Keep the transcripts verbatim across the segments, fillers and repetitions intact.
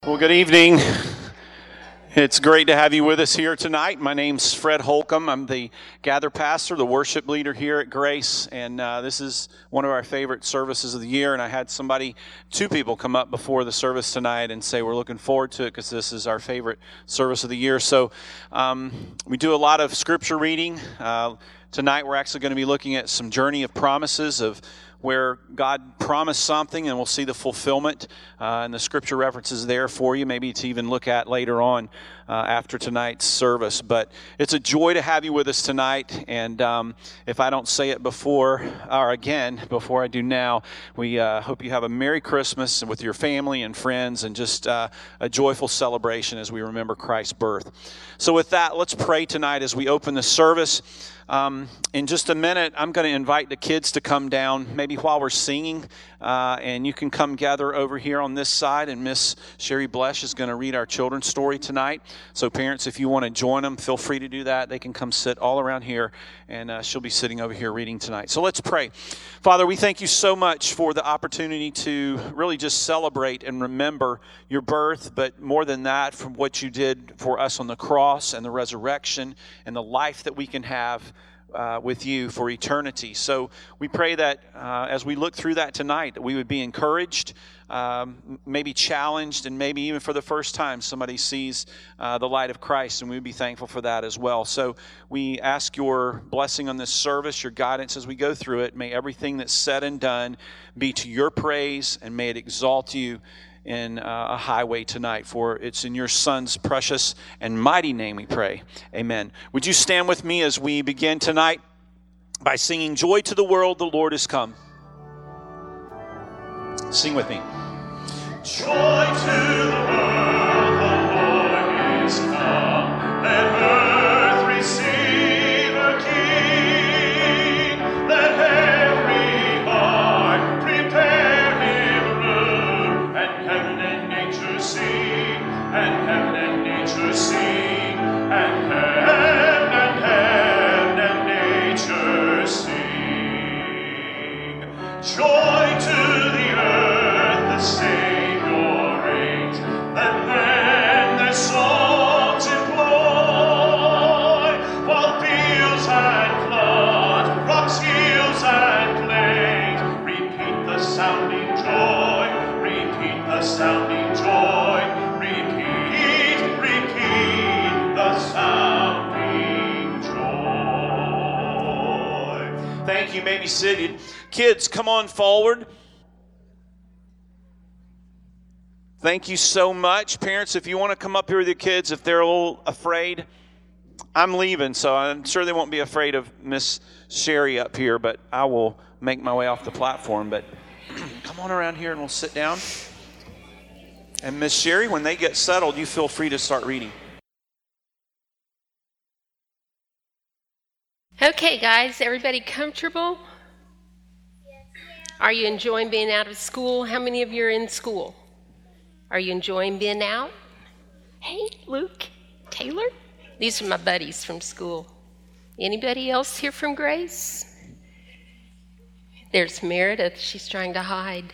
Well, good evening. It's great to have you with us here tonight. My name's Fred Holcomb. I'm the gather pastor, the worship leader here at Grace, and uh, this is one of our favorite services of the year. And I had somebody, two people come up before the service tonight and say we're looking forward to it because this is our favorite service of the year. So um, we do a lot of scripture reading. Uh, tonight we're actually going to be looking at some journey of promises of where God promised something and we'll see the fulfillment, uh, and the scripture references there for you, maybe to even look at later on uh, after tonight's service. But it's a joy to have you with us tonight, and um, if I don't say it before, or again, before I do now, we uh, hope you have a Merry Christmas with your family and friends, and just uh, a joyful celebration as we remember Christ's birth. So with that, let's pray tonight as we open the service. Um, in just a minute, I'm going to invite the kids to come down, maybe while we're singing, uh, and you can come gather over here on this side, and Miss Sherry Blesh is going to read our children's story tonight. So parents, if you want to join them, feel free to do that. They can come sit all around here, and uh, she'll be sitting over here reading tonight. So let's pray. Father, we thank you so much for the opportunity to really just celebrate and remember your birth, but more than that, from what you did for us on the cross and the resurrection and the life that we can have Uh, with you for eternity. So we pray that uh, as we look through that tonight, that we would be encouraged, um, maybe challenged, and maybe even for the first time somebody sees uh, the light of Christ, and we would be thankful for that as well. So we ask your blessing on this service, your guidance as we go through it. May everything that's said and done be to your praise, and may it exalt you in uh, a highway tonight, for it's in your Son's precious and mighty name we pray. Amen. Would you stand with me as we begin tonight by singing "Joy to the World, the Lord is come"? Sing with me. Joy to the world, the Lord is come. Let earth receive a King. Let every heart prepare him room. And heaven and nature sing, and heaven and nature sing, and heaven and heaven and nature sing. Joy to the earth, the Savior reigns. Let men their songs employ, while fields and floods, rocks, hills and plains, repeat the sounding joy, repeat the sounding joy, repeat, repeat the sounding joy. Thank you. You may be seated. Kids, come on forward. Thank you so much. Parents, if you want to come up here with your kids, if they're a little afraid, I'm leaving, so I'm sure they won't be afraid of Miss Sherry up here, but I will make my way off the platform. But come on around here and we'll sit down. And Miss Sherry, when they get settled, you feel free to start reading. Okay, guys, everybody comfortable? Are you enjoying being out of school? How many of you are in school? Are you enjoying being out? Hey, Luke, Taylor, these are my buddies from school. Anybody else here from Grace? There's Meredith. She's trying to hide.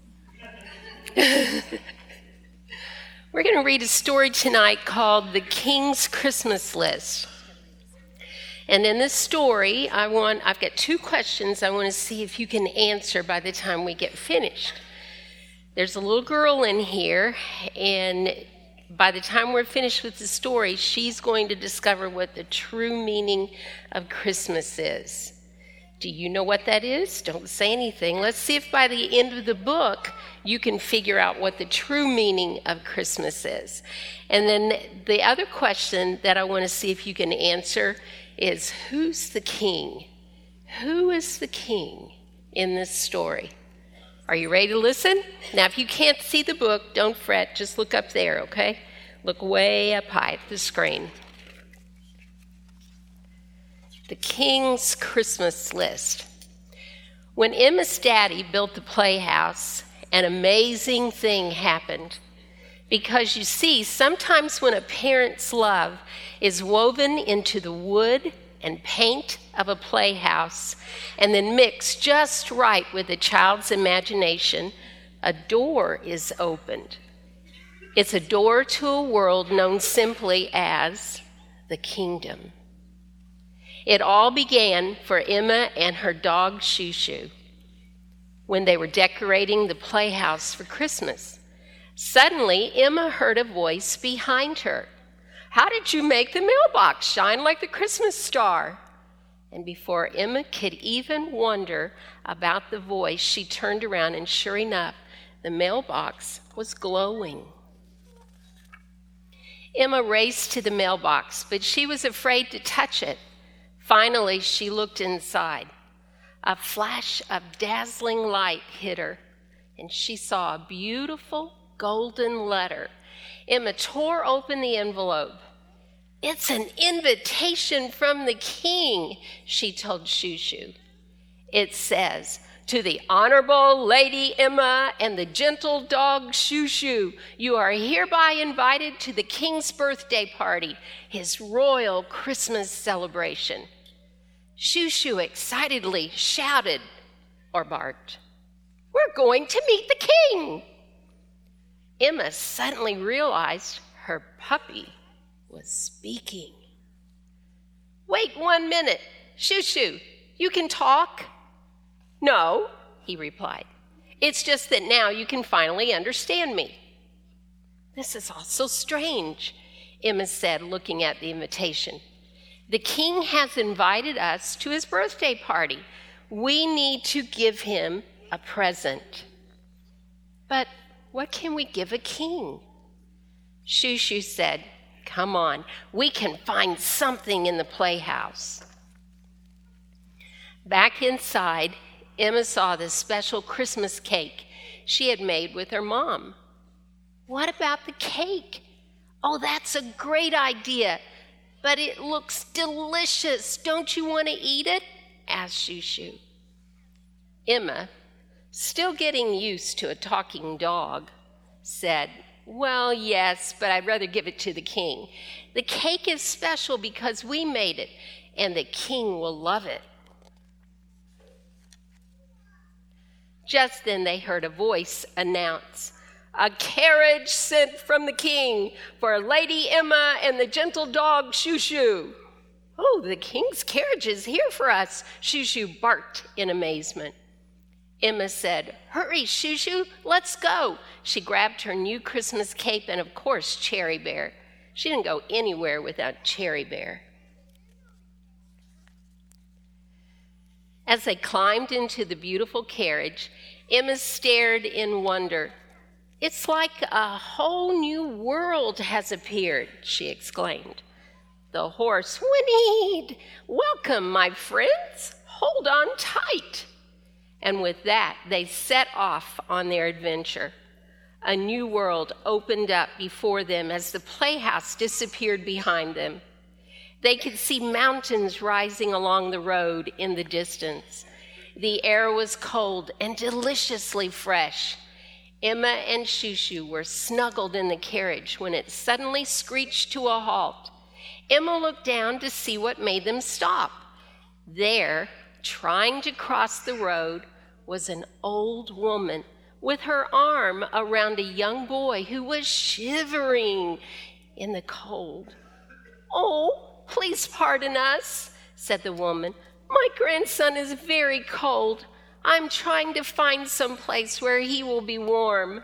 We're going to read a story tonight called The King's Christmas List. And in this story, I want, I've got two questions I want to see if you can answer by the time we get finished. There's a little girl in here, and by the time we're finished with the story, she's going to discover what the true meaning of Christmas is. Do you know what that is? Don't say anything. Let's see if by the end of the book, you can figure out what the true meaning of Christmas is. And then the other question that I want to see if you can answer is, who's the king? Who is the king in this story? Are you ready to listen? Now, if you can't see the book, don't fret. Just look up there, okay? Look way up high at the screen. The King's Christmas List. When Emma's daddy built the playhouse, an amazing thing happened. Because you see, sometimes when a parent's love is woven into the wood and paint of a playhouse and then mixed just right with a child's imagination, a door is opened It's a door to a world known simply as the kingdom. It all began for Emma and her dog Shoo Shoo when they were decorating the playhouse for Christmas. Suddenly, Emma heard a voice behind her. "How did you make the mailbox shine like the Christmas star?" And before Emma could even wonder about the voice, she turned around, and sure enough, the mailbox was glowing. Emma raced to the mailbox, but she was afraid to touch it. Finally, she looked inside. A flash of dazzling light hit her, and she saw a beautiful golden letter. Emma tore open the envelope. "It's an invitation from the king," she told Shoo Shoo. It says, "To the Honorable Lady Emma and the gentle dog Shoo Shoo, you are hereby invited to the king's birthday party, his royal Christmas celebration." Shoo Shoo excitedly shouted or barked, "We're going to meet the king!" Emma suddenly realized her puppy was speaking. "Wait one minute, Shoo Shoo, you can talk?" "No," he replied. "It's just that now you can finally understand me." "This is all so strange," Emma said, looking at the invitation. "The king has invited us to his birthday party. We need to give him a present." "But what can we give a king?" Shoo Shoo said, "Come on, we can find something in the playhouse." Back inside, Emma saw the special Christmas cake she had made with her mom. "What about the cake?" "Oh, that's a great idea, but it looks delicious. Don't you want to eat it?" asked Shoo Shoo. Emma, still getting used to a talking dog, said, "Well, yes, but I'd rather give it to the king. The cake is special because we made it, and the king will love it." Just then they heard a voice announce, "A carriage sent from the king for Lady Emma and the gentle dog Shoo Shoo." "Oh, the king's carriage is here for us," Shoo Shoo barked in amazement. Emma said, "Hurry, Shoo Shoo, let's go." She grabbed her new Christmas cape and, of course, Cherry Bear. She didn't go anywhere without Cherry Bear. As they climbed into the beautiful carriage, Emma stared in wonder. "It's like a whole new world has appeared," she exclaimed. The horse whinnied. "Welcome, my friends. Hold on tight." And with that, they set off on their adventure. A new world opened up before them as the playhouse disappeared behind them. They could see mountains rising along the road in the distance. The air was cold and deliciously fresh. Emma and Shoo Shoo were snuggled in the carriage when it suddenly screeched to a halt. Emma looked down to see what made them stop. There, trying to cross the road, was an old woman with her arm around a young boy who was shivering in the cold. "Oh, please pardon us," said the woman. "My grandson is very cold. I'm trying to find some place where he will be warm."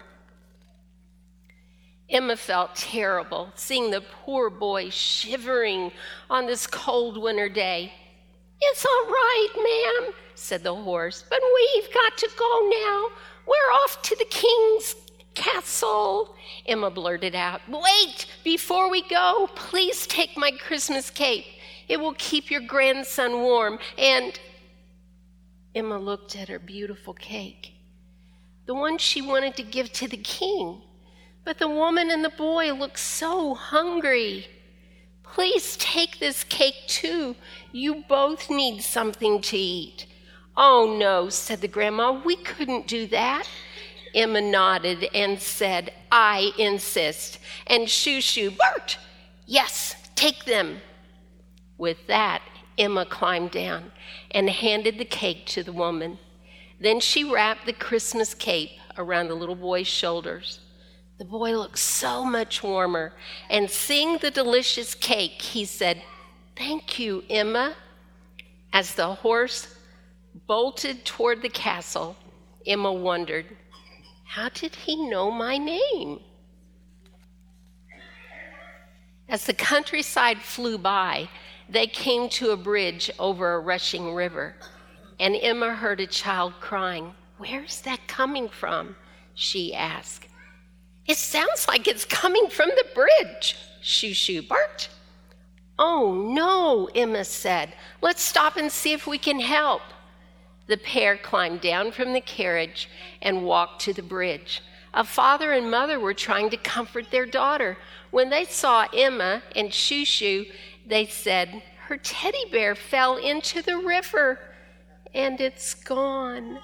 Emma felt terrible seeing the poor boy shivering on this cold winter day. "It's all right, ma'am," said the horse, "but we've got to go now. We're off to the king's castle." Emma blurted out, "Wait, before we go, please take my Christmas cape. It will keep your grandson warm, and..." Emma looked at her beautiful cake, the one she wanted to give to the king. But the woman and the boy looked so hungry. "Please take this cake too. You both need something to eat." "Oh no," said the grandma, "we couldn't do that." Emma nodded and said, "I insist." And Shoo Shoo barked, "Yes, take them." With that, Emma climbed down and handed the cake to the woman. Then she wrapped the Christmas cape around the little boy's shoulders. The boy looked so much warmer, and seeing the delicious cake, he said, "Thank you, Emma." As the horse bolted toward the castle, Emma wondered, how did he know my name? As the countryside flew by, they came to a bridge over a rushing river, and Emma heard a child crying. "Where's that coming from?" she asked. "It sounds like it's coming from the bridge," Shoo Shoo barked. "Oh, no," Emma said. "Let's stop and see if we can help." The pair climbed down from the carriage and walked to the bridge. A father and mother were trying to comfort their daughter. When they saw Emma and Shoo Shoo, they said, "Her teddy bear fell into the river, and it's gone."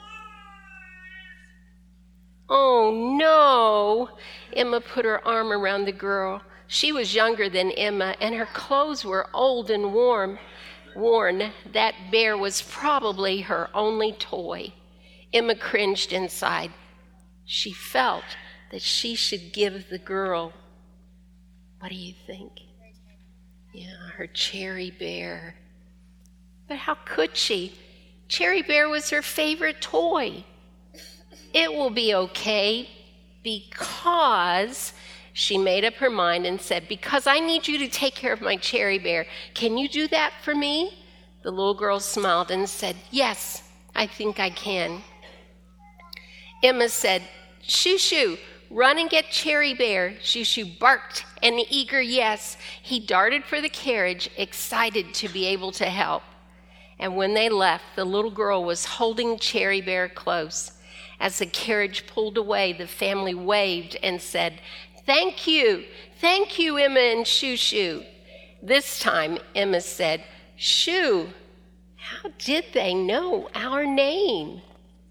"Oh, no." Emma put her arm around the girl. She was younger than Emma, and her clothes were old and warm. Worn, that bear was probably her only toy. Emma cringed inside. She felt that she should give the girl, what do you think? Yeah, her Cherry Bear. But how could she? Cherry Bear was her favorite toy. "It will be okay because," she made up her mind and said, "because I need you to take care of my Cherry Bear. Can you do that for me?" The little girl smiled and said, "Yes, I think I can." Emma said, "Shoo Shoo, run and get Cherry Bear." Shoo Shoo barked an eager yes. He darted for the carriage, excited to be able to help. And when they left, the little girl was holding Cherry Bear close. As the carriage pulled away, the family waved and said, "Thank you, thank you, Emma and Shoo Shoo." This time, Emma said, "Shoo, how did they know our name?"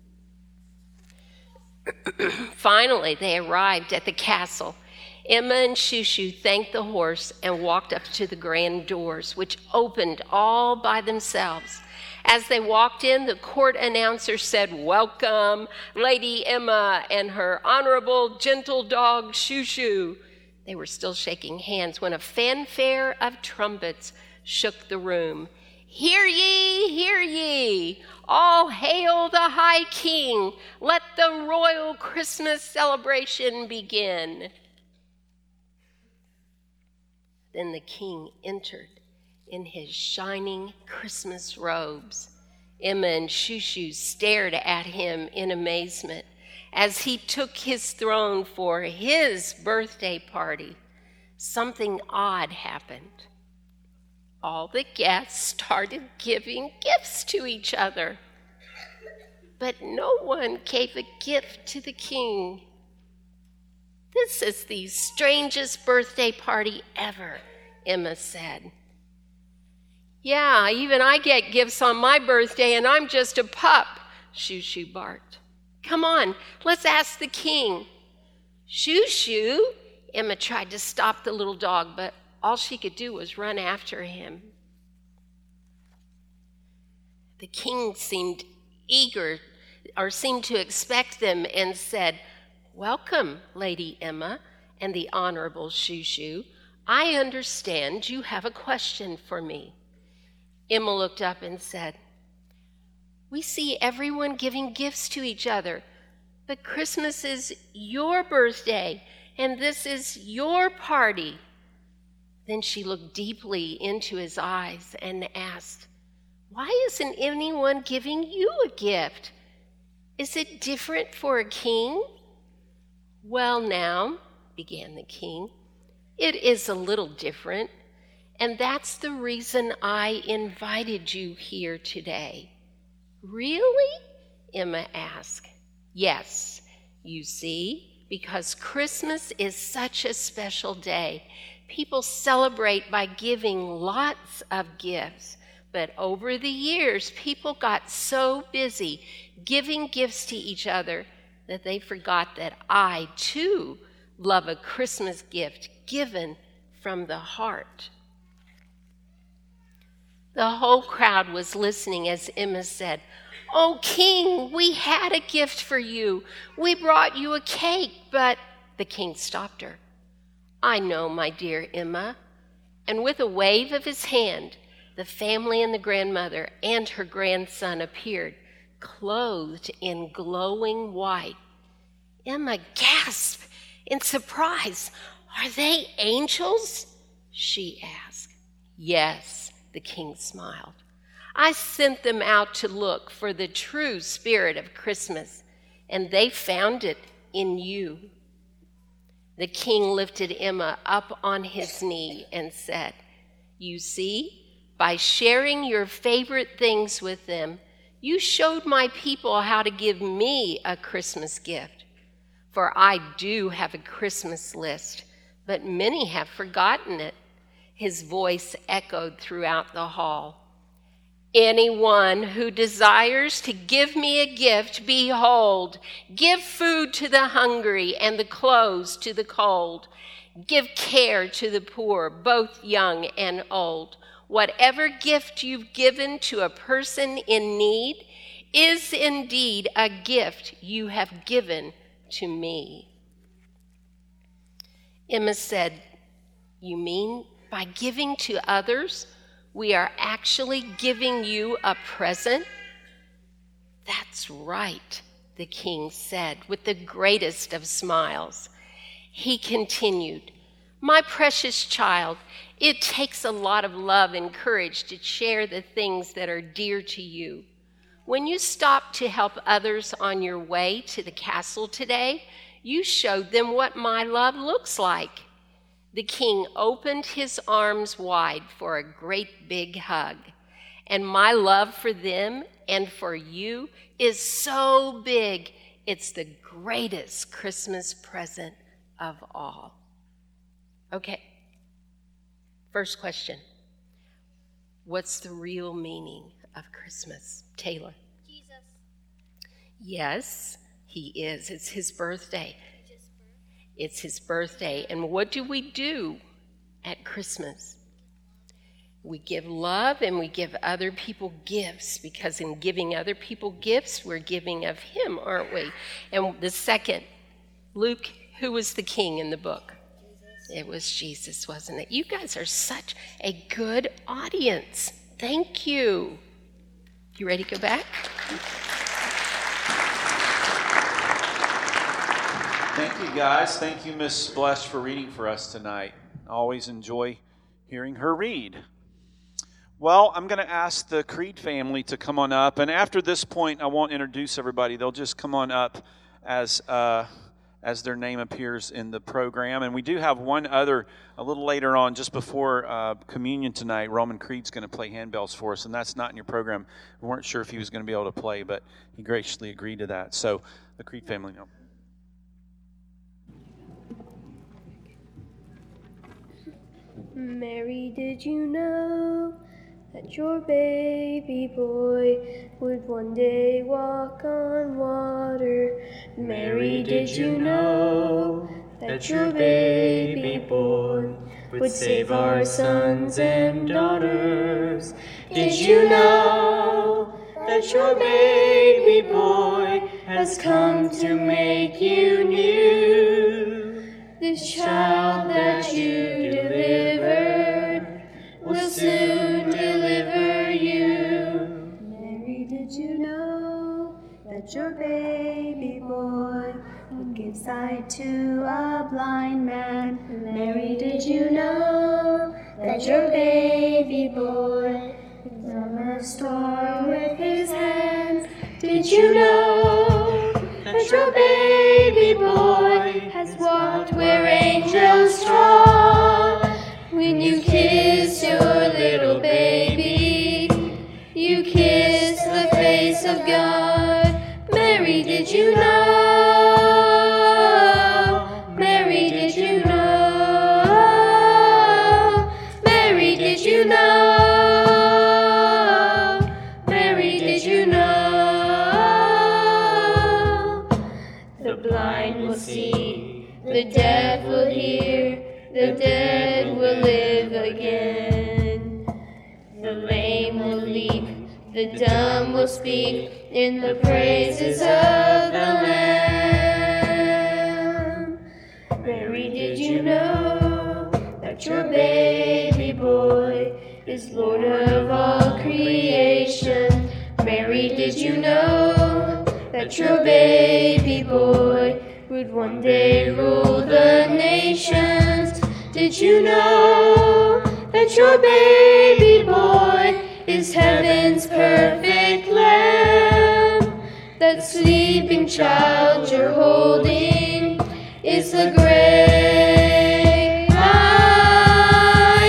Finally, they arrived at the castle. Emma and Shoo Shoo thanked the horse and walked up to the grand doors, which opened all by themselves. As they walked in, the court announcer said, "Welcome, Lady Emma and her honorable, gentle dog, Shoo Shoo." They were still shaking hands when a fanfare of trumpets shook the room. "Hear ye, hear ye! All hail the High King! Let the royal Christmas celebration begin." Then the king entered in his shining Christmas robes. Emma and Shoo Shoo stared at him in amazement as he took his throne for his birthday party. Something odd happened. All the guests started giving gifts to each other, but no one gave a gift to the king. "This is the strangest birthday party ever," Emma said. "Yeah, even I get gifts on my birthday, and I'm just a pup," Shoo Shoo barked. "Come on, let's ask the king." "Shoo Shoo!" Emma tried to stop the little dog, but all she could do was run after him. The king seemed eager, or seemed to expect them, and said, "Welcome, Lady Emma and the Honorable Shoo Shoo. I understand you have a question for me." Emma looked up and said, "We see everyone giving gifts to each other, but Christmas is your birthday, and this is your party." Then she looked deeply into his eyes and asked, "Why isn't anyone giving you a gift? Is it different for a king?" "Well, now," began the king, "it is a little different, and that's the reason I invited you here today." "Really?" Emma asked. "Yes, you see, because Christmas is such a special day. People celebrate by giving lots of gifts, but over the years, people got so busy giving gifts to each other that they forgot that I, too, love a Christmas gift given from the heart." The whole crowd was listening as Emma said, "Oh, King, we had a gift for you. We brought you a cake, but The king stopped her. "I know, my dear Emma." And with a wave of his hand, the family and the grandmother and her grandson appeared, clothed in glowing white. Emma gasped in surprise. "Are they angels?" she asked. "Yes," the king smiled. "I sent them out to look for the true spirit of Christmas, and they found it in you." The king lifted Emma up on his knee and said, "You see, by sharing your favorite things with them, you showed my people how to give me a Christmas gift. For I do have a Christmas list, but many have forgotten it." His voice echoed throughout the hall. "Anyone who desires to give me a gift, behold, give food to the hungry and the clothes to the cold. Give care to the poor, both young and old. Whatever gift you've given to a person in need is indeed a gift you have given to me." Emma said, "You mean by giving to others, we are actually giving you a present?" "That's right," the king said with the greatest of smiles. He continued, "My precious child, it takes a lot of love and courage to share the things that are dear to you. When you stopped to help others on your way to the castle today, you showed them what my love looks like." The king opened his arms wide for a great big hug. "And my love for them and for you is so big, it's the greatest Christmas present of all." Okay, first question. What's the real meaning of Christmas? Taylor? Jesus. Yes, he is. It's his birthday. It's his birthday. And what do we do at Christmas? We give love and we give other people gifts, because in giving other people gifts, we're giving of him, aren't we? And the second, Luke, who was the king in the book? Jesus. It was Jesus, wasn't it? You guys are such a good audience. Thank you. You ready to go back? Thank you, guys. Thank you, Miss Blesh, for reading for us tonight. I always enjoy hearing her read. Well, I'm going to ask the Creed family to come on up. And after this point, I won't introduce everybody. They'll just come on up as uh, as their name appears in the program. And we do have one other, a little later on, just before uh, communion tonight, Roman Creed's going to play handbells for us. And that's not in your program. We weren't sure if he was going to be able to play, but he graciously agreed to that. So the Creed family know. Mary, did you know that your baby boy would one day walk on water? Mary, did you know that your baby boy would save our sons and daughters? Did you know that your baby boy has come to make you new? This child that you delivered will soon deliver you. Mary, did you know that your baby boy would give sight to a blind man? Mary, did you know that your baby boy would calm a storm with his hands? Did you know that your baby boy has walked where angels trod? When you kiss your little baby, you kiss the face of God. Mary, did you know? Mary, did you know? Mary, did you know? Mary, did you know? The blind will see, the deaf will hear, the dead will live again. The lame will leap, the dumb will speak in the praises of the Lamb. Mary, did you know that your baby boy is Lord of all creation? Mary, did you know that your baby boy would one day rule the nations? Did you know that your baby boy is heaven's perfect Lamb? That sleeping child you're holding is the great I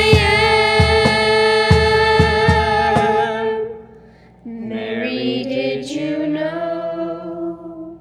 Am. Mary, did you know?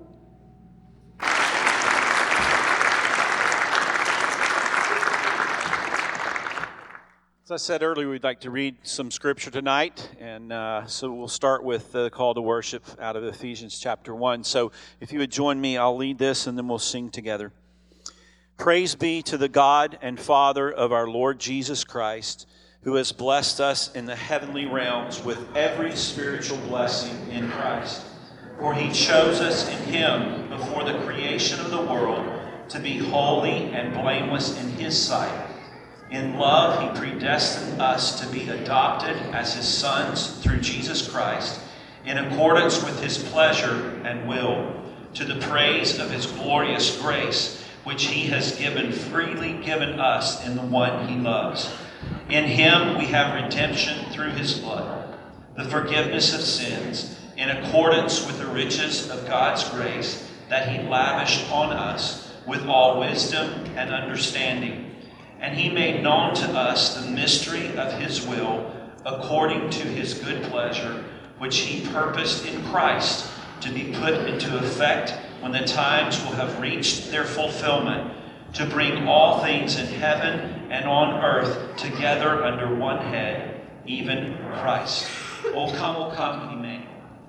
As I said earlier, we'd like to read some scripture tonight, and uh, so we'll start with the call to worship out of Ephesians chapter one. So if you would join me, I'll lead this, and then we'll sing together. Praise be to the God and Father of our Lord Jesus Christ, who has blessed us in the heavenly realms with every spiritual blessing in Christ. For he chose us in him before the creation of the world to be holy and blameless in his sight. In love, he predestined us to be adopted as his sons through Jesus Christ, in accordance with his pleasure and will, to the praise of his glorious grace, which he has given freely given us in the one he loves. In him we have redemption through his blood, the forgiveness of sins, in accordance with the riches of God's grace that he lavished on us with all wisdom and understanding. And he made known to us the mystery of his will, according to his good pleasure, which he purposed in Christ to be put into effect when the times will have reached their fulfillment, to bring all things in heaven and on earth together under one head, even Christ. O come, O come, Emmanuel.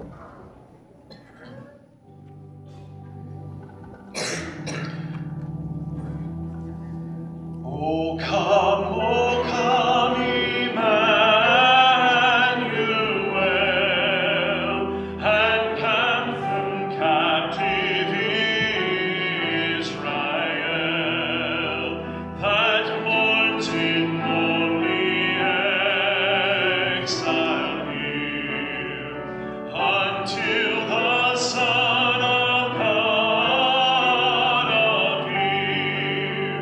O come, O come, Emmanuel, and come from captive Israel, that mourns in lonely exile here, until the Son of God appear.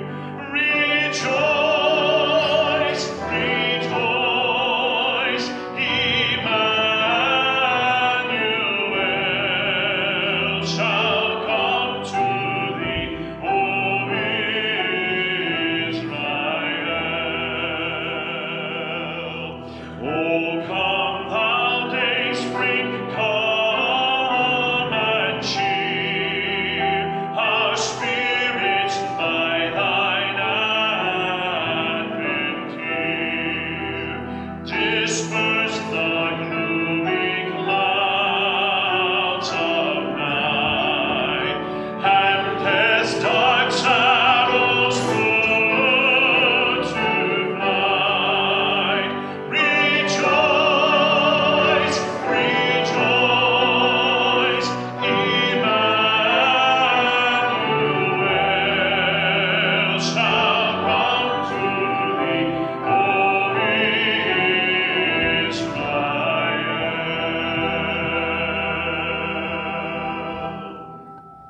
Rejoice, rejoice, Emmanuel shall come to thee, O Israel. O come, thou dayspring, come and cheer our spirits by thine advent here. Disperse the gloomy clouds of night, and cast dark shadows put to flight. Rejoice, rejoice, Emmanuel shall come to thee, O Israel.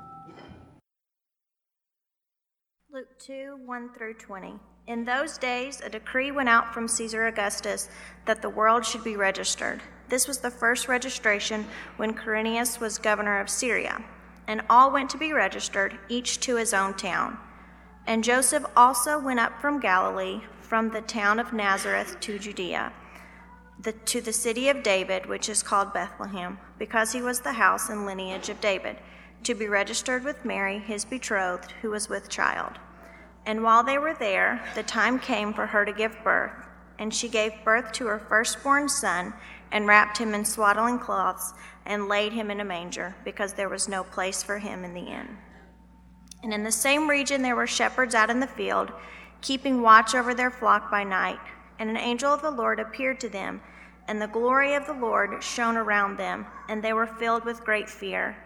Luke two, one through twenty. In those days, a decree went out from Caesar Augustus that the world should be registered. This was the first registration when Quirinius was governor of Syria, and all went to be registered, each to his own town. And Joseph also went up from Galilee, from the town of Nazareth to Judea, the, to the city of David, which is called Bethlehem, because he was the house and lineage of David, to be registered with Mary, his betrothed, who was with child. And while they were there, the time came for her to give birth, and she gave birth to her firstborn son, and wrapped him in swaddling cloths, and laid him in a manger, because there was no place for him in the inn. And in the same region there were shepherds out in the field, keeping watch over their flock by night. And an angel of the Lord appeared to them, and the glory of the Lord shone around them, and they were filled with great fear.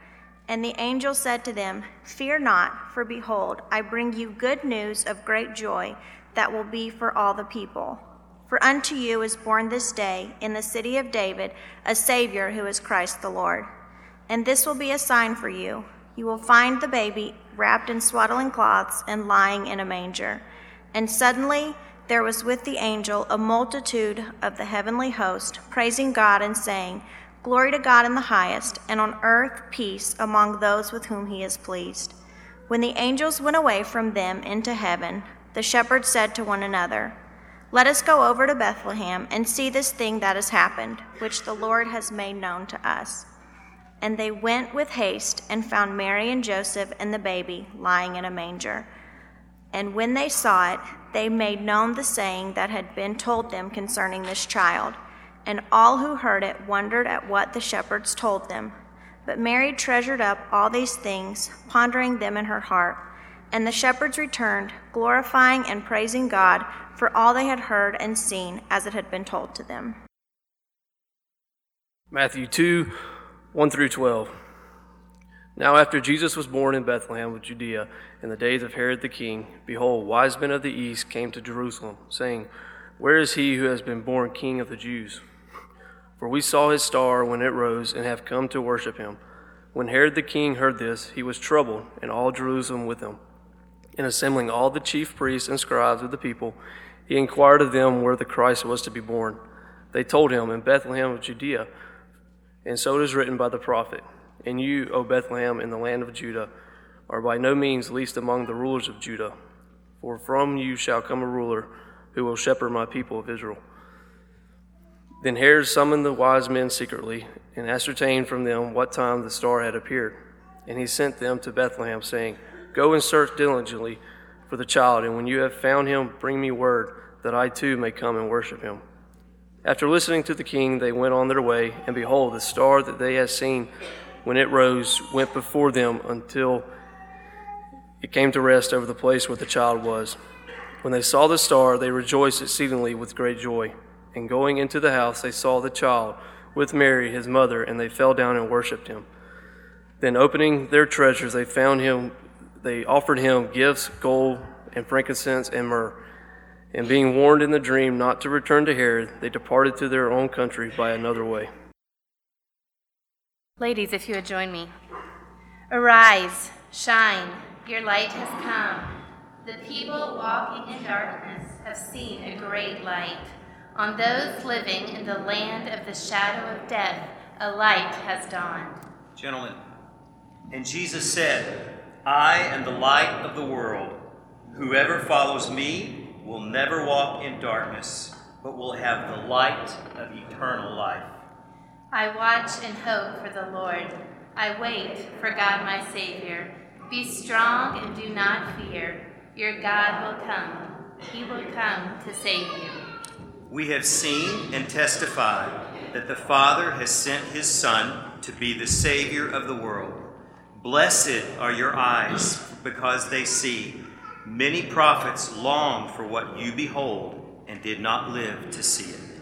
And the angel said to them, "Fear not, for behold, I bring you good news of great joy that will be for all the people. For unto you is born this day in the city of David a Savior who is Christ the Lord. And this will be a sign for you. You will find the baby wrapped in swaddling cloths and lying in a manger." And suddenly there was with the angel a multitude of the heavenly host, praising God and saying, "Glory to God in the highest, and on earth peace among those with whom he is pleased." When the angels went away from them into heaven, the shepherds said to one another, "Let us go over to Bethlehem and see this thing that has happened, which the Lord has made known to us." And they went with haste and found Mary and Joseph and the baby lying in a manger. And when they saw it, they made known the saying that had been told them concerning this child. And all who heard it wondered at what the shepherds told them. But Mary treasured up all these things, pondering them in her heart. And the shepherds returned, glorifying and praising God for all they had heard and seen as it had been told to them. Matthew two, one through twelve. Now after Jesus was born in Bethlehem of Judea, in the days of Herod the king, behold, wise men of the east came to Jerusalem, saying, "Where is he who has been born King of the Jews? For we saw his star when it rose, and have come to worship him." When Herod the king heard this, he was troubled, and all Jerusalem with him. And assembling all the chief priests and scribes of the people, he inquired of them where the Christ was to be born. They told him, "In Bethlehem of Judea." And so it is written by the prophet, "And you, O Bethlehem, in the land of Judah, are by no means least among the rulers of Judah. For from you shall come a ruler who will shepherd my people of Israel." Then Herod summoned the wise men secretly, and ascertained from them what time the star had appeared. And he sent them to Bethlehem, saying, "Go and search diligently for the child, and when you have found him, bring me word, that I too may come and worship him." After listening to the king, they went on their way, and behold, the star that they had seen when it rose went before them until it came to rest over the place where the child was. When they saw the star, they rejoiced exceedingly with great joy. And going into the house, they saw the child with Mary, his mother, and they fell down and worshipped him. Then opening their treasures, they found him, they offered him gifts, gold and frankincense and myrrh. And being warned in the dream not to return to Herod, they departed to their own country by another way. Ladies, if you would join me. Arise, shine, your light has come. The people walking in darkness have seen a great light. On those living in the land of the shadow of death, a light has dawned. Gentlemen, and Jesus said, "I am the light of the world. Whoever follows me will never walk in darkness, but will have the light of eternal life." I watch and hope for the Lord. I wait for God my Savior. Be strong and do not fear. Your God will come. He will come to save you. We have seen and testified that the Father has sent his Son to be the Savior of the world. Blessed are your eyes because they see. Many prophets longed for what you behold and did not live to see it.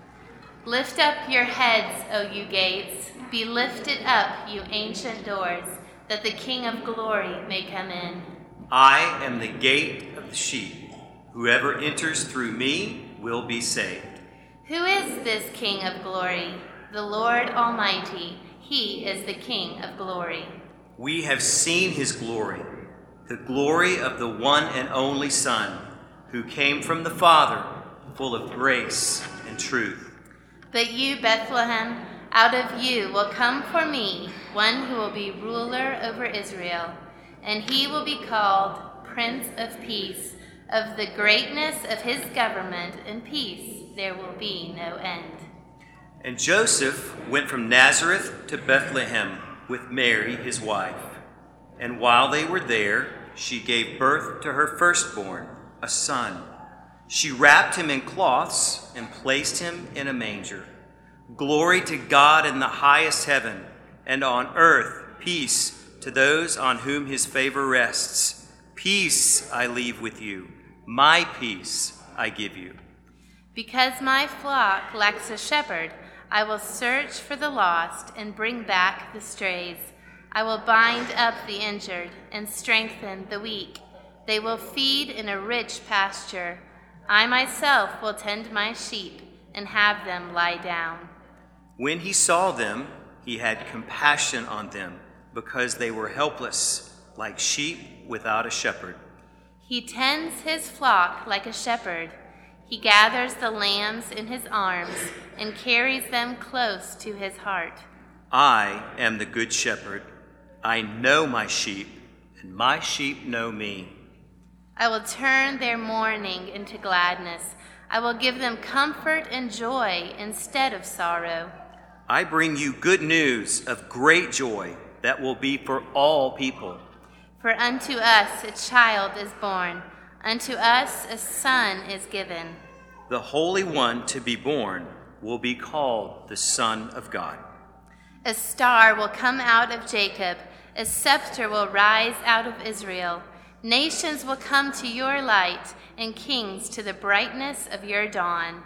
Lift up your heads, O you gates. Be lifted up, you ancient doors, that the King of glory may come in. I am the gate of the sheep. Whoever enters through me will be saved. Who is this King of glory? The Lord Almighty. He is the King of glory. We have seen his glory, the glory of the one and only Son, who came from the Father, full of grace and truth. But you, Bethlehem, out of you will come for me one who will be ruler over Israel, and he will be called Prince of Peace. Of the greatness of his government and peace there will be no end. And Joseph went from Nazareth to Bethlehem with Mary, his wife. And while they were there, she gave birth to her firstborn, a son. She wrapped him in cloths and placed him in a manger. Glory to God in the highest heaven, and on earth peace to those on whom his favor rests. Peace I leave with you. My peace I give you. Because my flock lacks a shepherd, I will search for the lost and bring back the strays. I will bind up the injured and strengthen the weak. They will feed in a rich pasture. I myself will tend my sheep and have them lie down. When he saw them, he had compassion on them, because they were helpless, like sheep without a shepherd. He tends his flock like a shepherd. He gathers the lambs in his arms and carries them close to his heart. I am the good shepherd. I know my sheep, and my sheep know me. I will turn their mourning into gladness. I will give them comfort and joy instead of sorrow. I bring you good news of great joy that will be for all people. For unto us a child is born, unto us a son is given. The Holy One to be born will be called the Son of God. A star will come out of Jacob, a scepter will rise out of Israel. Nations will come to your light, and kings to the brightness of your dawn.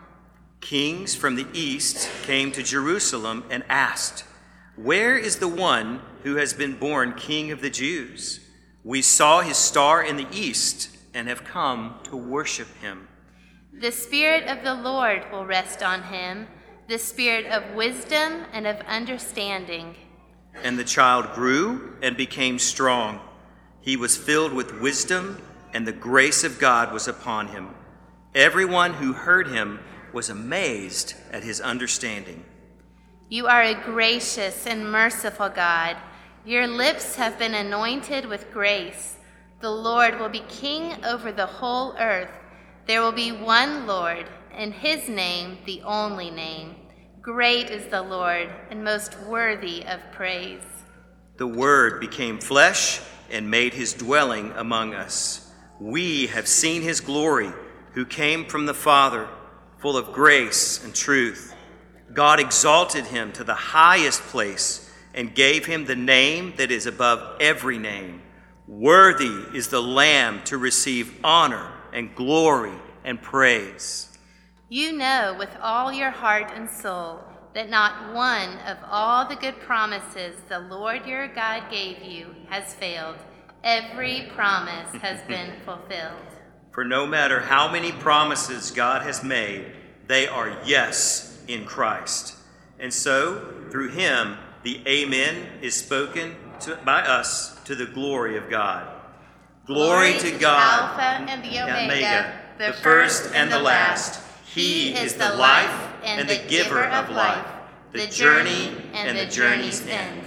Kings from the east came to Jerusalem and asked, "Where is the one who has been born King of the Jews? We saw his star in the east and have come to worship him." The Spirit of the Lord will rest on him, the Spirit of wisdom and of understanding. And the child grew and became strong. He was filled with wisdom, and the grace of God was upon him. Everyone who heard him was amazed at his understanding. You are a gracious and merciful God. Your lips have been anointed with grace. The Lord will be king over the whole earth. There will be one Lord, and his name the only name. Great is the Lord, and most worthy of praise. The Word became flesh and made his dwelling among us. We have seen his glory, who came from the Father, full of grace and truth. God exalted him to the highest place and gave him the name that is above every name. Worthy is the Lamb to receive honor and glory and praise. You know with all your heart and soul that not one of all the good promises the Lord your God gave you has failed. Every promise has been fulfilled. For no matter how many promises God has made, they are yes in Christ. And so, through him, the Amen is spoken to, by us to the glory of God. Glory, glory to, to God, Alpha and the Omega, Omega the, the first and the last. He is the life and the giver of life, the journey and the journey's end.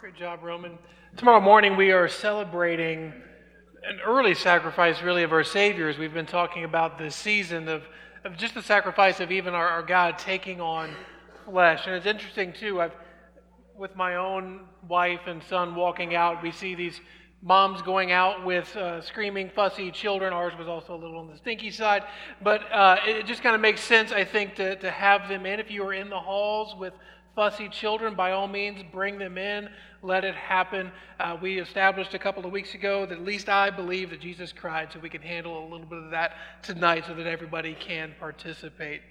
Great job, Roman. Tomorrow morning we are celebrating an early sacrifice, really, of our Savior, as we've been talking about this season of, of just the sacrifice of even our, our God taking on flesh. And it's interesting, too, I've, with my own wife and son walking out, we see these moms going out with uh, screaming, fussy children. Ours was also a little on the stinky side. But uh, it just kind of makes sense, I think, to, to have them in. If you are in the halls with fussy children, by all means, bring them in. Let it happen. Uh, we established a couple of weeks ago that at least I believe that Jesus cried, so we can handle a little bit of that tonight so that everybody can participate.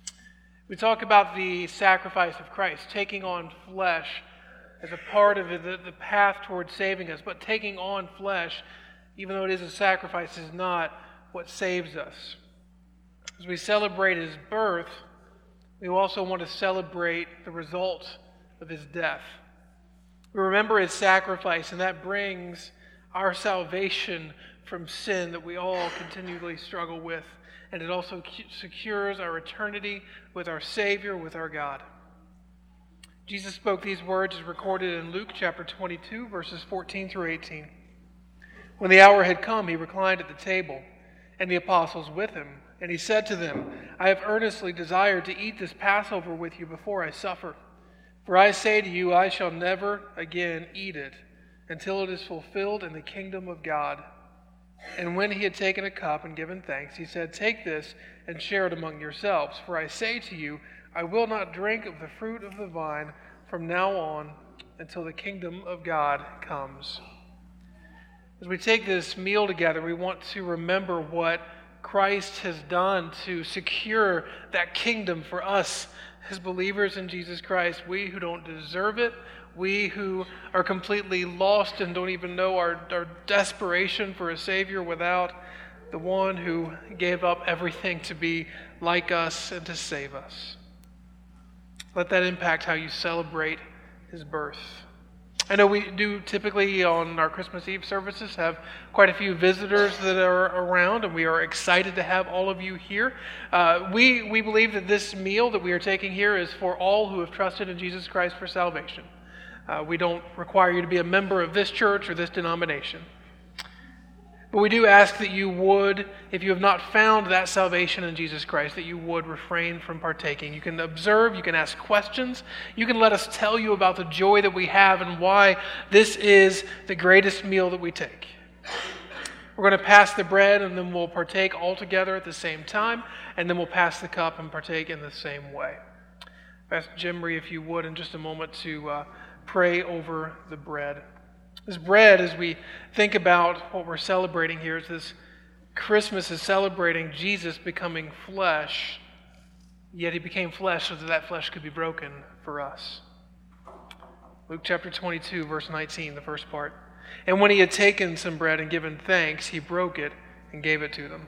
We talk about the sacrifice of Christ, taking on flesh as a part of the, the path towards saving us. But taking on flesh, even though it is a sacrifice, is not what saves us. As we celebrate his birth, we also want to celebrate the result of his death. We remember his sacrifice, and that brings our salvation from sin that we all continually struggle with. And it also secures our eternity with our Savior, with our God. Jesus spoke these words as recorded in Luke chapter twenty-two, verses fourteen through eighteen. When the hour had come, he reclined at the table, and the apostles with him. And he said to them, I have earnestly desired to eat this Passover with you before I suffer. For I say to you, I shall never again eat it until it is fulfilled in the kingdom of God. And when he had taken a cup and given thanks, he said, Take this and share it among yourselves. For I say to you, I will not drink of the fruit of the vine from now on until the kingdom of God comes. As we take this meal together, we want to remember what Christ has done to secure that kingdom for us as believers in Jesus Christ. We who don't deserve it, we who are completely lost and don't even know our, our desperation for a Savior without the one who gave up everything to be like us and to save us. Let that impact how you celebrate his birth. I know we do typically on our Christmas Eve services have quite a few visitors that are around, and we are excited to have all of you here. Uh, we, we believe that this meal that we are taking here is for all who have trusted in Jesus Christ for salvation. Uh, we don't require you to be a member of this church or this denomination. But we do ask that you would, if you have not found that salvation in Jesus Christ, that you would refrain from partaking. You can observe, you can ask questions, you can let us tell you about the joy that we have and why this is the greatest meal that we take. We're going to pass the bread and then we'll partake all together at the same time, and then we'll pass the cup and partake in the same way. Pastor Jimry, if you would, in just a moment to uh, pray over the bread. This bread, as we think about what we're celebrating here, is this Christmas is celebrating Jesus becoming flesh, yet he became flesh so that that flesh could be broken for us. Luke chapter twenty-two, verse nineteen, the first part. And when he had taken some bread and given thanks, he broke it and gave it to them.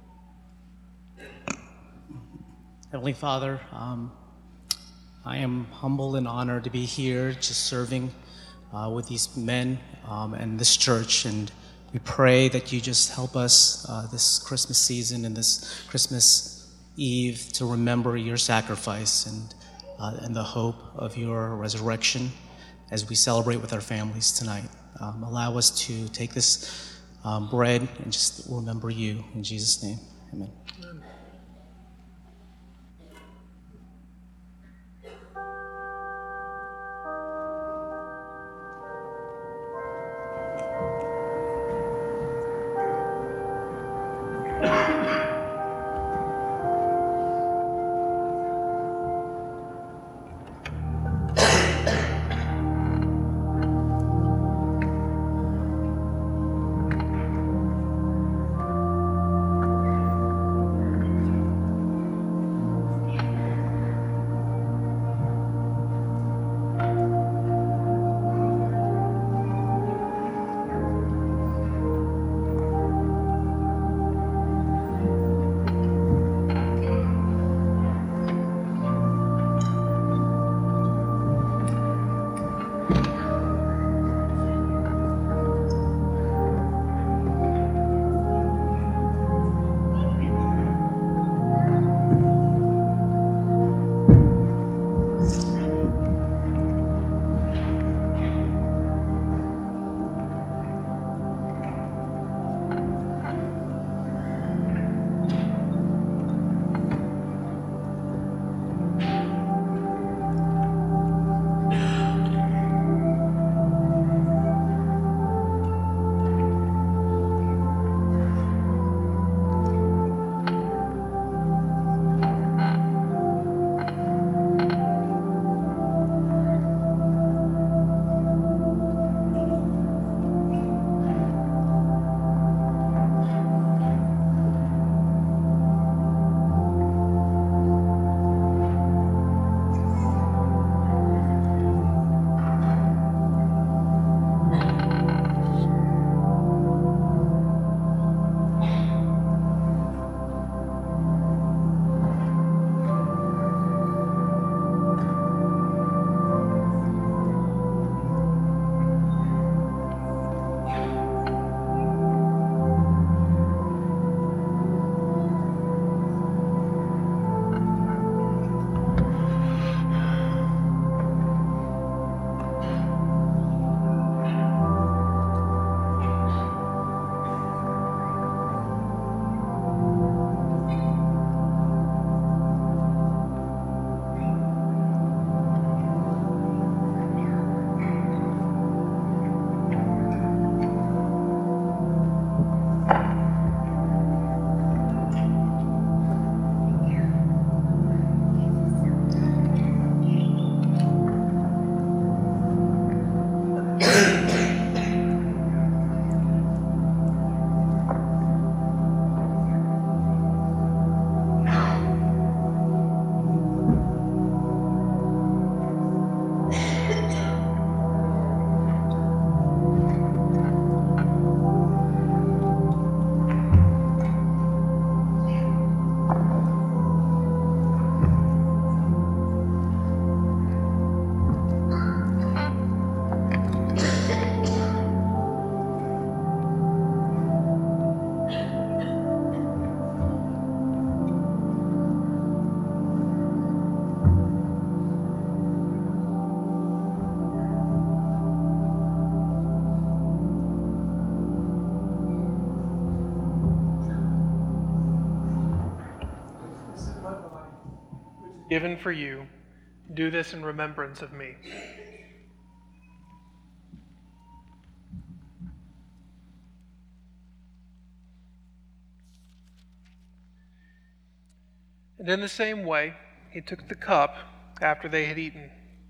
Heavenly Father, um, I am humbled and honored to be here just serving Uh, with these men um, and this church, and we pray that you just help us uh, this Christmas season and this Christmas Eve to remember your sacrifice and uh, and the hope of your resurrection as we celebrate with our families tonight. Um, allow us to take this um, bread and just remember you. In Jesus' name, amen. Amen. Given for you, do this in remembrance of me. And in the same way, he took the cup after they had eaten.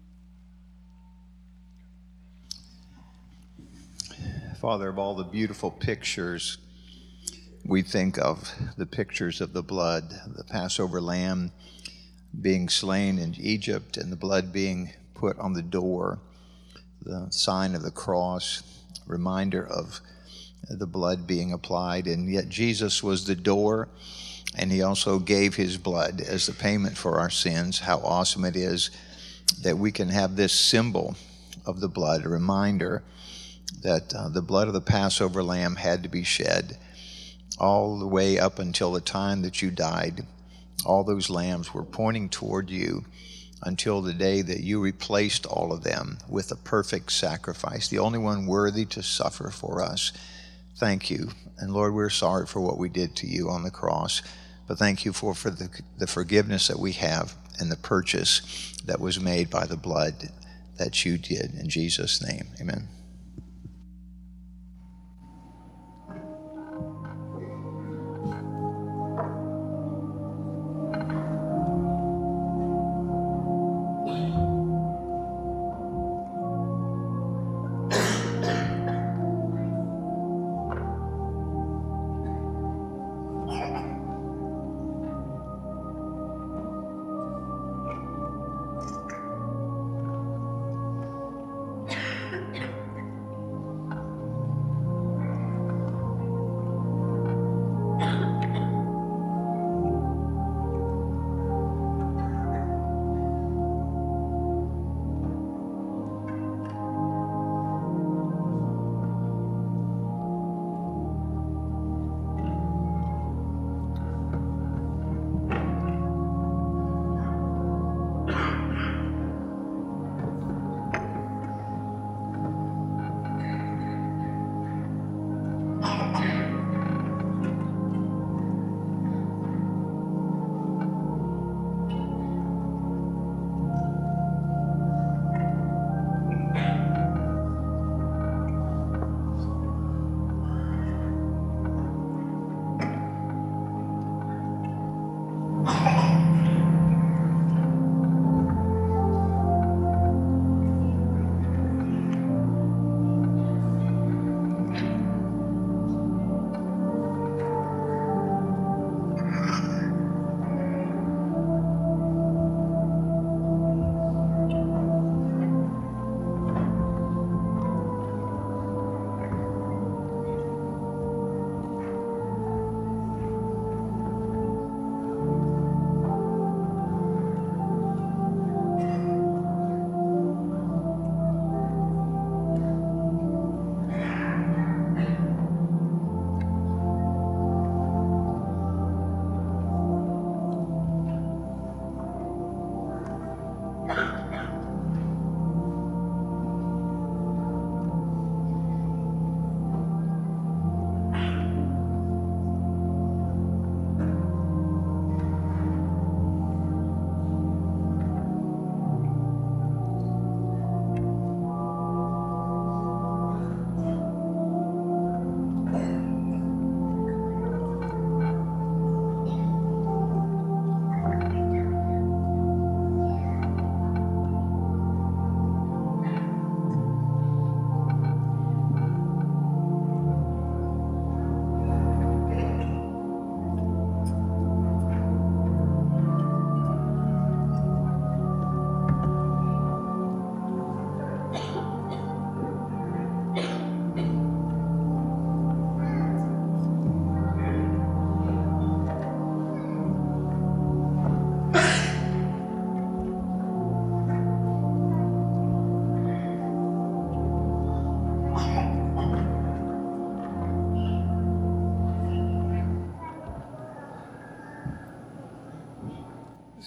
Father, of all the beautiful pictures we think of, the pictures of the blood, the Passover lamb being slain in Egypt and the blood being put on the door, the sign of the cross, reminder of the blood being applied, and yet Jesus was the door, and he also gave his blood as the payment for our sins. How awesome it is that we can have this symbol of the blood, a reminder that uh, the blood of the Passover lamb had to be shed all the way up until the time that you died. All those lambs were pointing toward you until the day that you replaced all of them with a perfect sacrifice, the only one worthy to suffer for us. Thank you. And Lord, we're sorry for what we did to you on the cross, but thank you for, for the, the forgiveness that we have and the purchase that was made by the blood that you did. In Jesus' name, amen.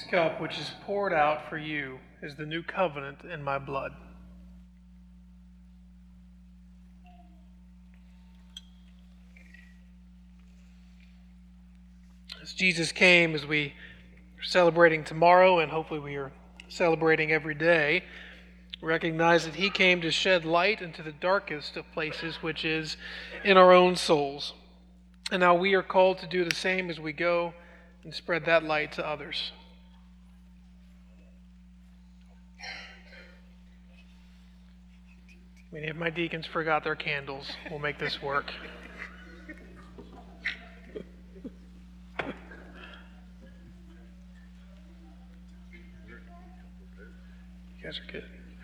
cup which is poured out for you is the new covenant in my blood. As Jesus came, as we are celebrating tomorrow, and hopefully we are celebrating every day, recognize that he came to shed light into the darkest of places, which is in our own souls. And now we are called to do the same as we go and spread that light to others. Many of my deacons forgot their candles. We'll make this work. You guys are good.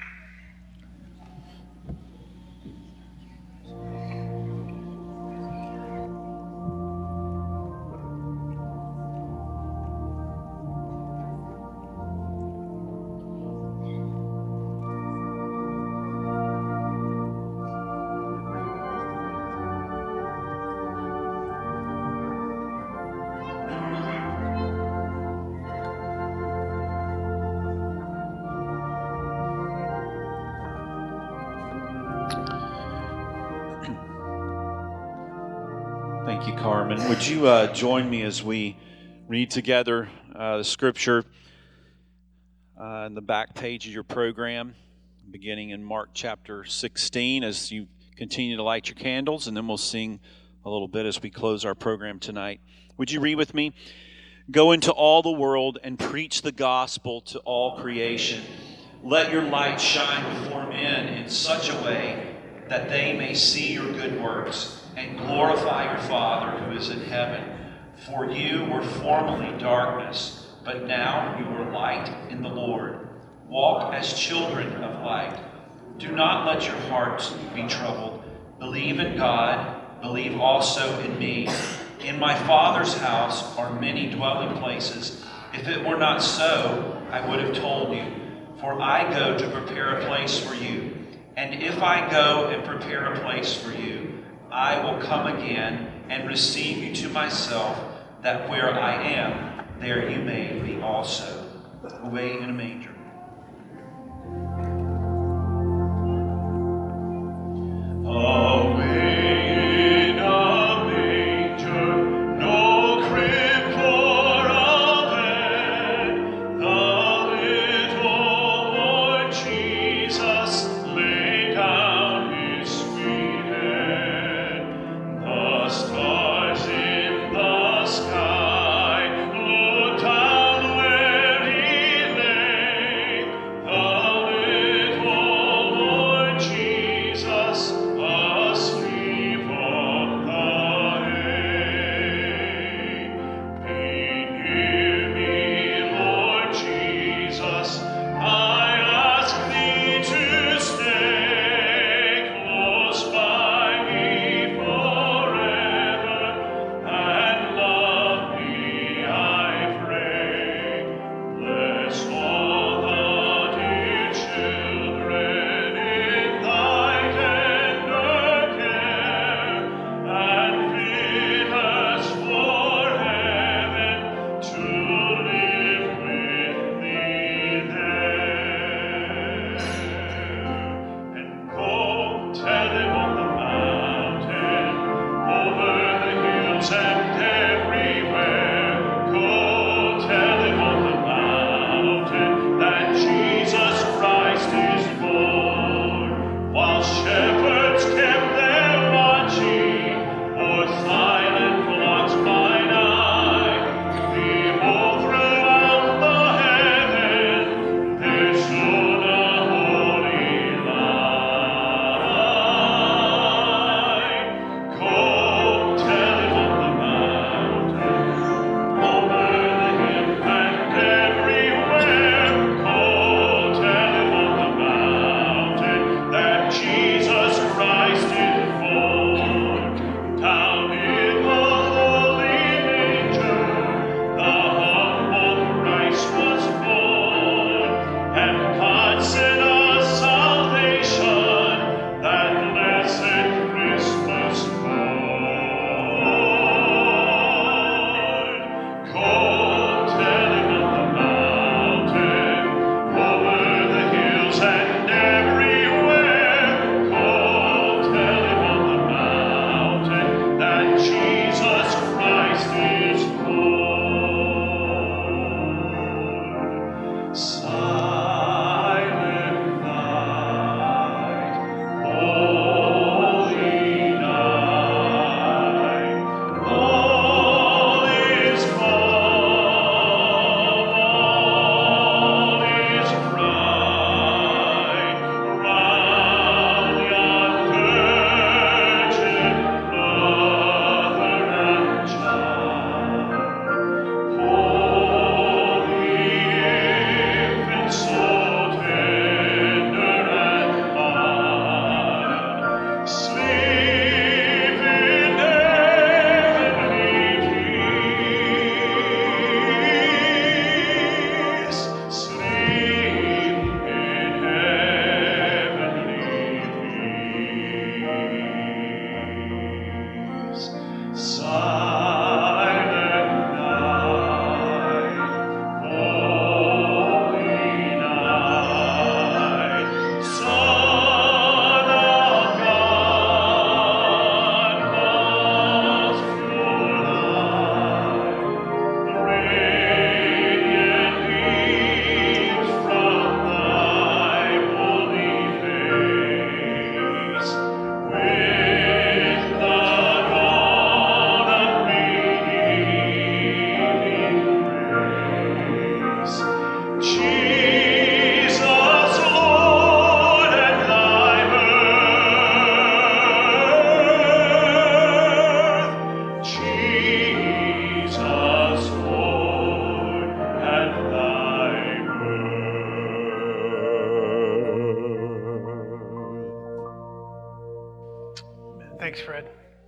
Thank you, Carmen. Would you uh, join me as we read together uh, the scripture uh, in the back page of your program, beginning in Mark chapter sixteen, as you continue to light your candles, and then we'll sing a little bit as we close our program tonight. Would you read with me? Go into all the world and preach the gospel to all creation. Let your light shine before men in such a way that they may see your good works and glorify your Father who is in heaven. For you were formerly darkness, but now you are light in the Lord. Walk as children of light. Do not let your hearts be troubled. Believe in God. Believe also in me. In my Father's house are many dwelling places. If it were not so, I would have told you. For I go to prepare a place for you. And if I go and prepare a place for you, I will come again and receive you to myself, that where I am, there you may be also. Away in a manger. Away. Sky, look down where he lay. Thanks, Fred.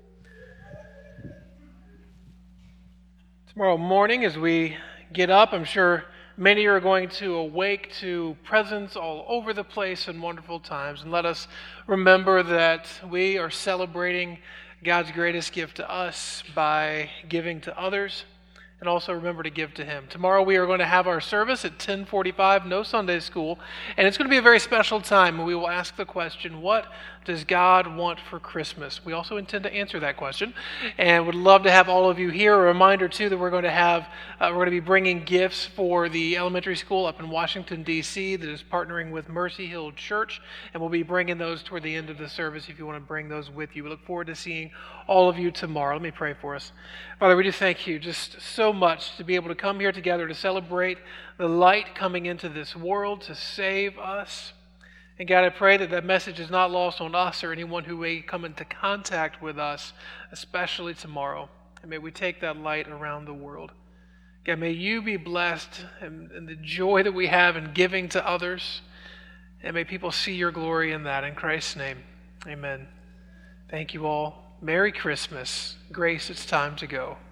Tomorrow morning as we get up, I'm sure many are going to awake to presents all over the place and wonderful times. And let us remember that we are celebrating God's greatest gift to us by giving to others. And also remember to give to Him. Tomorrow we are going to have our service at ten forty-five, no Sunday school. And it's going to be a very special time. We will ask the question, what does God want for Christmas? We also intend to answer that question. And would love to have all of you here. A reminder, too, that we're going to have, uh, we're going to be bringing gifts for the elementary school up in Washington, D C that is partnering with Mercy Hill Church. And we'll be bringing those toward the end of the service if you want to bring those with you. We look forward to seeing all of you tomorrow. Let me pray for us. Father, we just thank you just so much to be able to come here together to celebrate the light coming into this world to save us. And God, I pray that that message is not lost on us or anyone who may come into contact with us, especially tomorrow. And may we take that light around the world. God, may you be blessed and, and the joy that we have in giving to others. And may people see your glory in that. In Christ's name, amen. Thank you all. Merry Christmas. Grace, it's time to go.